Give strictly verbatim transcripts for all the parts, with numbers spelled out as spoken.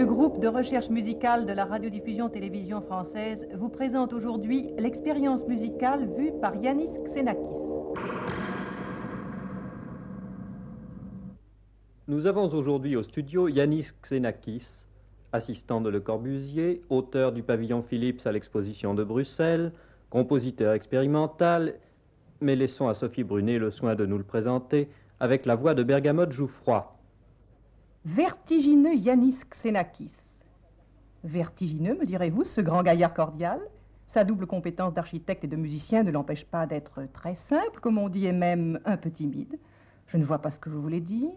Le groupe de recherche musicale de la radiodiffusion télévision française vous présente aujourd'hui l'expérience musicale vue par Yannis Xenakis. Nous avons aujourd'hui au studio Yannis Xenakis, assistant de Le Corbusier, auteur du pavillon Philips à l'exposition de Bruxelles, compositeur expérimental, mais laissons à Sophie Brunet le soin de nous le présenter avec la voix de Bergamote Jouffroy. Vertigineux Yannis Xenakis. Vertigineux, me direz-vous, ce grand gaillard cordial? Sa double compétence d'architecte et de musicien ne l'empêche pas d'être très simple, comme on dit, et même un peu timide. Je ne vois pas ce que vous voulez dire.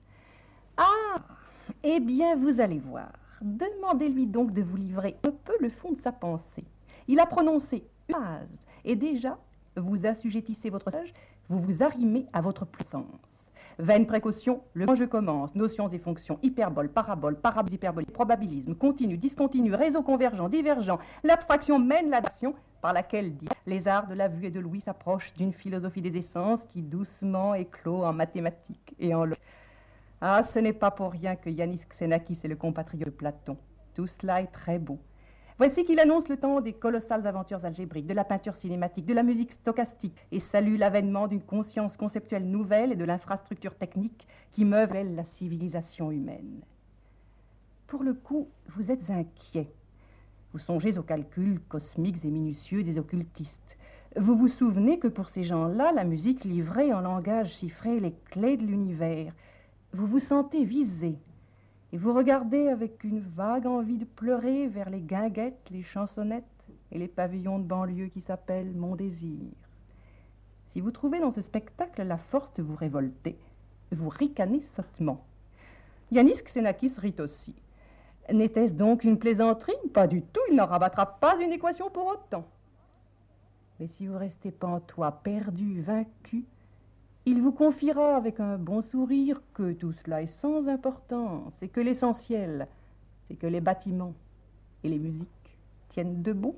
Ah, eh bien, vous allez voir. Demandez-lui donc de vous livrer un peu le fond de sa pensée. Il a prononcé une phrase, et déjà, vous assujettissez votre sage, vous vous arrimez à votre puissance. Vaine précaution, le jeu commence. Notions et fonctions, hyperbole, parabole, parabole, hyperbole, probabilisme, continu, discontinu, réseau convergent, divergent. L'abstraction mène l'action par laquelle, dit, les arts de la vue et de l'ouïe s'approchent d'une philosophie des essences qui doucement éclot en mathématiques et en logique. Ah, ce n'est pas pour rien que Yannis Xenakis est le compatriote de Platon. Tout cela est très beau. Voici qu'il annonce le temps des colossales aventures algébriques, de la peinture cinématique, de la musique stochastique, et salue l'avènement d'une conscience conceptuelle nouvelle et de l'infrastructure technique qui meuvent la civilisation humaine. Pour le coup, vous êtes inquiet. Vous songez aux calculs cosmiques et minutieux des occultistes. Vous vous souvenez que pour ces gens-là, la musique livrait en langage chiffré les clés de l'univers. Vous vous sentez visé. Et vous regardez avec une vague envie de pleurer vers les guinguettes, les chansonnettes et les pavillons de banlieue qui s'appellent Mon Désir. Si vous trouvez dans ce spectacle la force de vous révolter, vous ricanez sottement. Yannis Xenakis rit aussi. N'était-ce donc une plaisanterie? Pas du tout, il n'en rabattra pas une équation pour autant. Mais si vous restez pantois, perdu, vaincu, il vous confiera avec un bon sourire que tout cela est sans importance et que l'essentiel, c'est que les bâtiments et les musiques tiennent debout.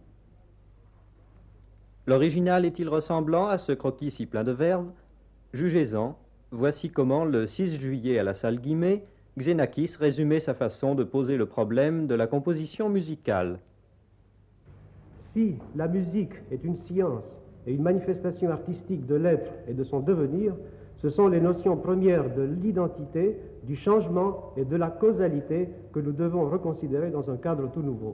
L'original est-il ressemblant à ce croquis si plein de verve? Jugez-en, voici comment, le six juillet à la salle Guimet, Xenakis résumait sa façon de poser le problème de la composition musicale. Si la musique est une science et une manifestation artistique de l'être et de son devenir, ce sont les notions premières de l'identité, du changement et de la causalité que nous devons reconsidérer dans un cadre tout nouveau.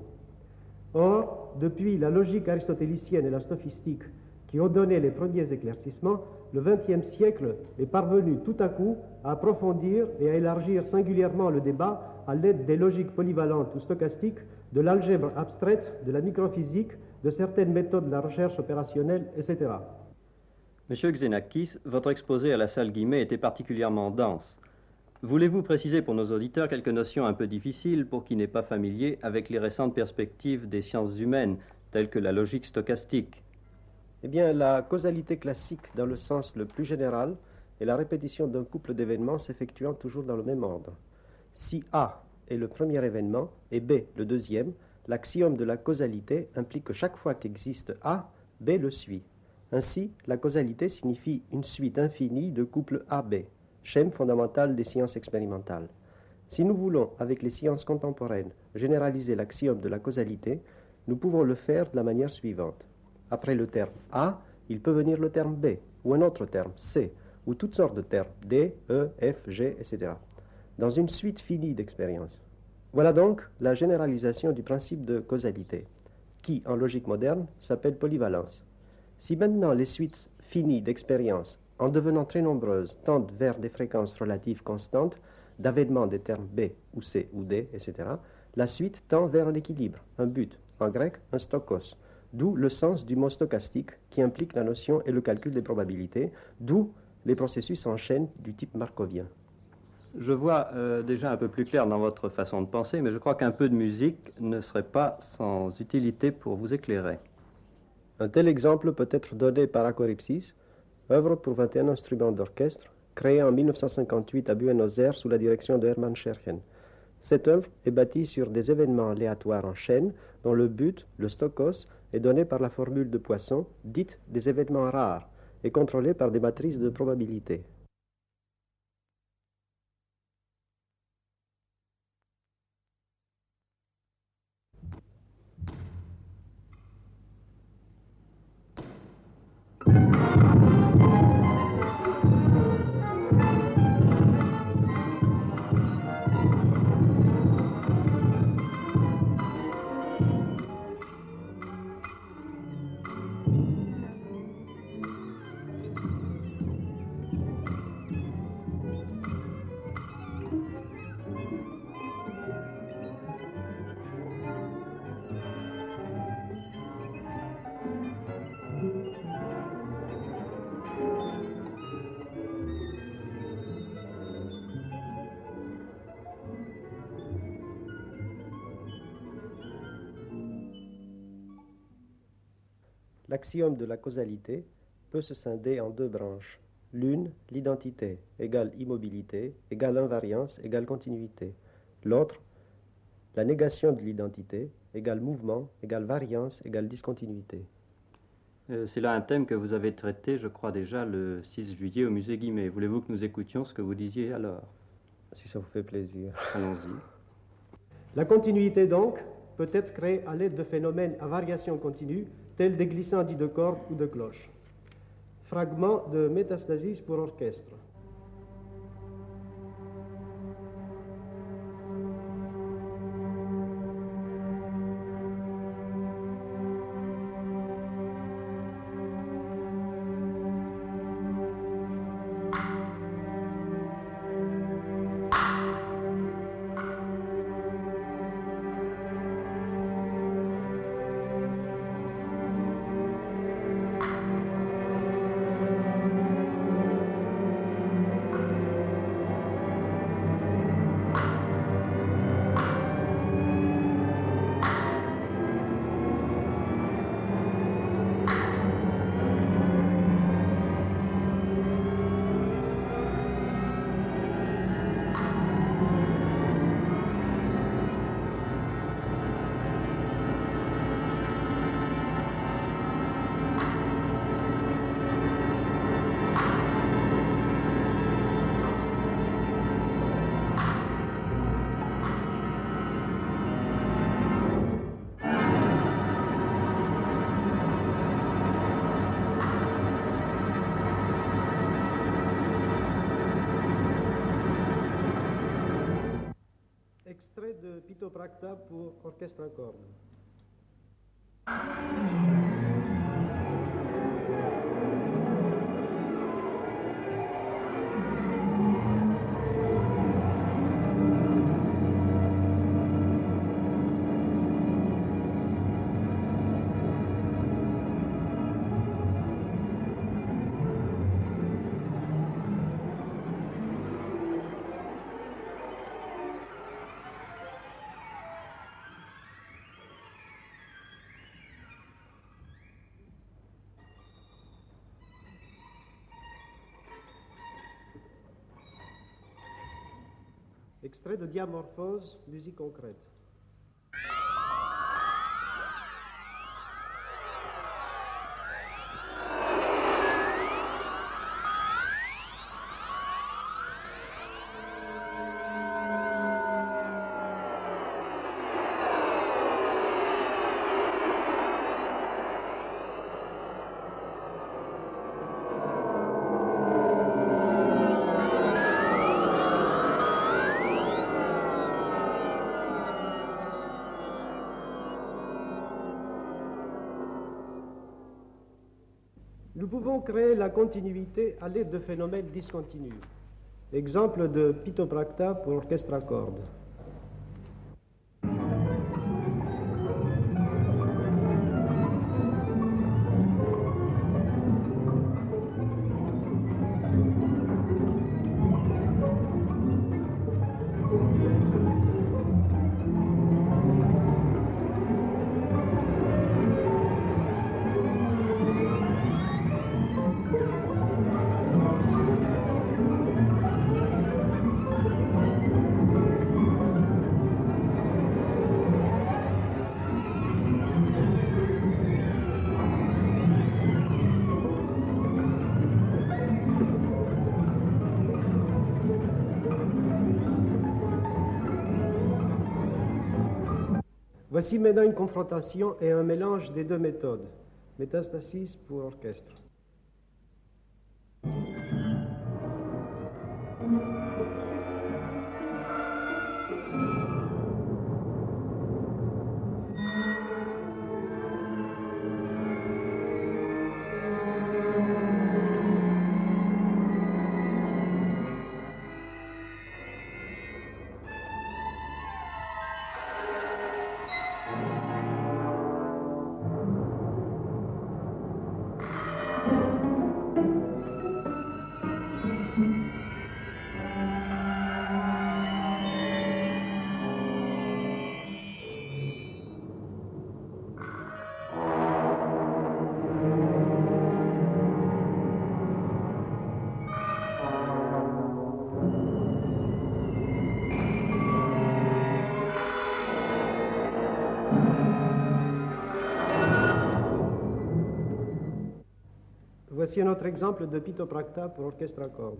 Or, depuis la logique aristotélicienne et la sophistique qui ont donné les premiers éclaircissements, le vingtième siècle est parvenu tout à coup à approfondir et à élargir singulièrement le débat à l'aide des logiques polyvalentes ou stochastiques, de l'algèbre abstraite, de la microphysique, de certaines méthodes de la recherche opérationnelle, et cetera. Monsieur Xenakis, votre exposé à la salle Guimet était particulièrement dense. Voulez-vous préciser pour nos auditeurs quelques notions un peu difficiles pour qui n'est pas familier avec les récentes perspectives des sciences humaines, telles que la logique stochastique? Eh bien, la causalité classique, dans le sens le plus général, est la répétition d'un couple d'événements s'effectuant toujours dans le même ordre. Si A est le premier événement et B le deuxième, l'axiome de la causalité implique que chaque fois qu'existe A, B le suit. Ainsi, la causalité signifie une suite infinie de couples A B, schème fondamental des sciences expérimentales. Si nous voulons, avec les sciences contemporaines, généraliser l'axiome de la causalité, nous pouvons le faire de la manière suivante. Après le terme A, il peut venir le terme B, ou un autre terme C, ou toutes sortes de termes D, E, F, G, et cetera, dans une suite finie d'expériences. Voilà donc la généralisation du principe de causalité, qui, en logique moderne, s'appelle polyvalence. Si maintenant les suites finies d'expériences, en devenant très nombreuses, tendent vers des fréquences relatives constantes, d'avènement des termes B ou C ou D, et cetera, la suite tend vers un équilibre, un but, en grec un stokos, d'où le sens du mot stochastique qui implique la notion et le calcul des probabilités, d'où les processus en chaîne du type markovien. Je vois euh, déjà un peu plus clair dans votre façon de penser, mais je crois qu'un peu de musique ne serait pas sans utilité pour vous éclairer. Un tel exemple peut être donné par Acoripsis, œuvre pour vingt et un instruments d'orchestre, créée en mille neuf cent cinquante-huit à Buenos Aires sous la direction de Hermann Scherchen. Cette œuvre est bâtie sur des événements aléatoires en chaîne, dont le but, le stokos, est donné par la formule de Poisson, dite des événements rares, et contrôlée par des matrices de probabilité. L'axiome de la causalité peut se scinder en deux branches. L'une, l'identité, égale immobilité, égale invariance, égale continuité. L'autre, la négation de l'identité, égale mouvement, égale variance, égale discontinuité. Euh, c'est là un thème que vous avez traité, je crois, déjà le six juillet au musée Guimet. Voulez-vous que nous écoutions ce que vous disiez alors? Si ça vous fait plaisir. Allons-y. La continuité, donc, peut être créée à l'aide de phénomènes à variation continue, tels des glissants dits de cordes ou de cloches. Fragment de Métastasis pour orchestre. Extrait de Pitopracta pour orchestre à cordes. Extrait de Diamorphose, musique concrète. Nous pouvons créer la continuité à l'aide de phénomènes discontinus. Exemple de Pitopracta pour orchestre à cordes. Voici maintenant une confrontation et un mélange des deux méthodes. Métastasis pour orchestre. Voici un autre exemple de Pitopracta pour orchestre à cordes.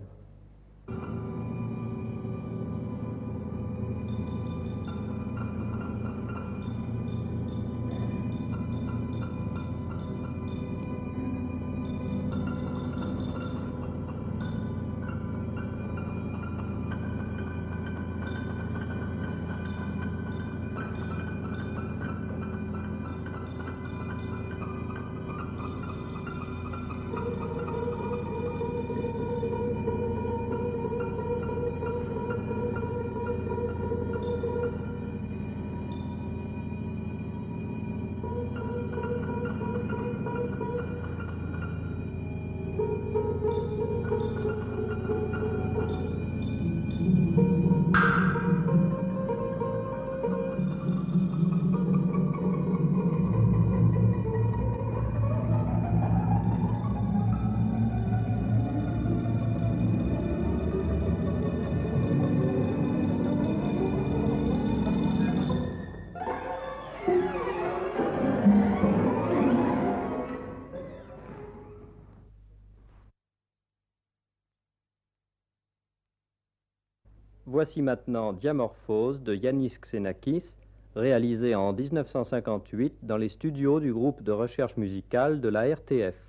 Voici maintenant Diamorphose de Yannis Xenakis, réalisé en mille neuf cent cinquante-huit dans les studios du groupe de recherche musicale de la R T F.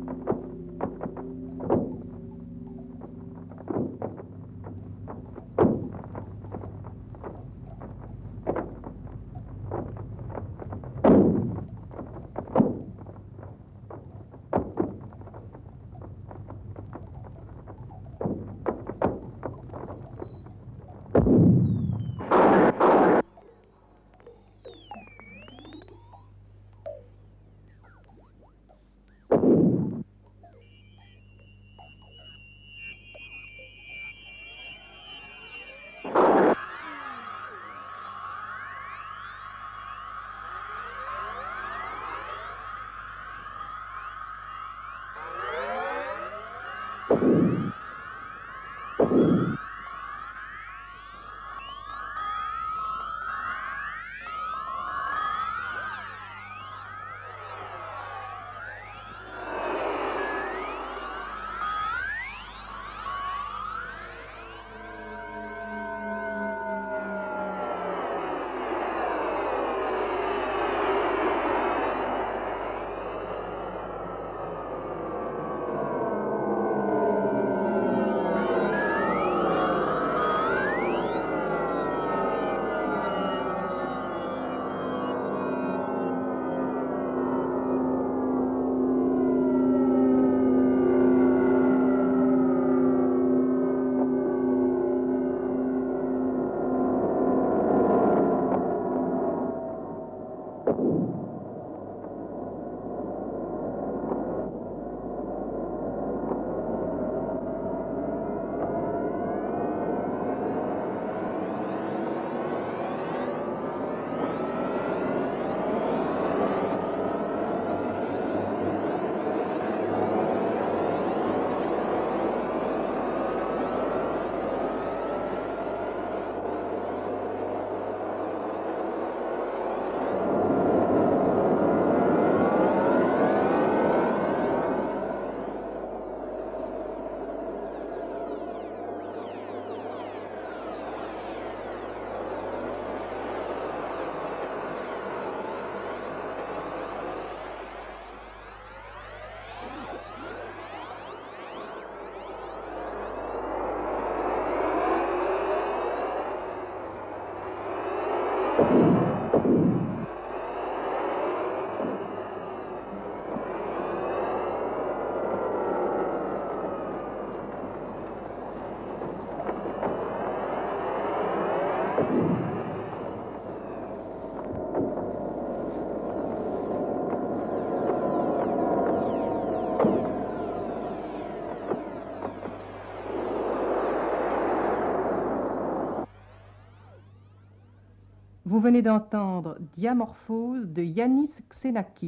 Vous venez d'entendre Diamorphose de Yannis Xenakis.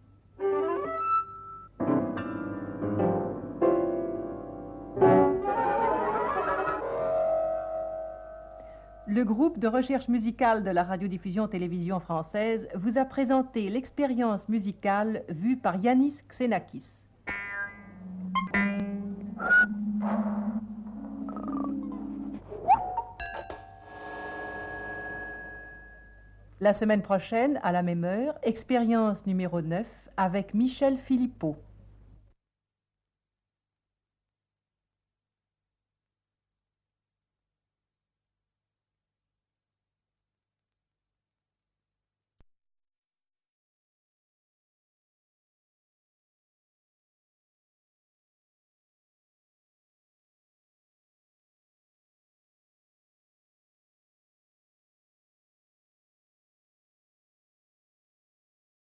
Le groupe de recherche musicale de la radiodiffusion-télévision française vous a présenté l'expérience musicale vue par Yannis Xenakis. La semaine prochaine, à la même heure, expérience numéro neuf avec Michel Philippot.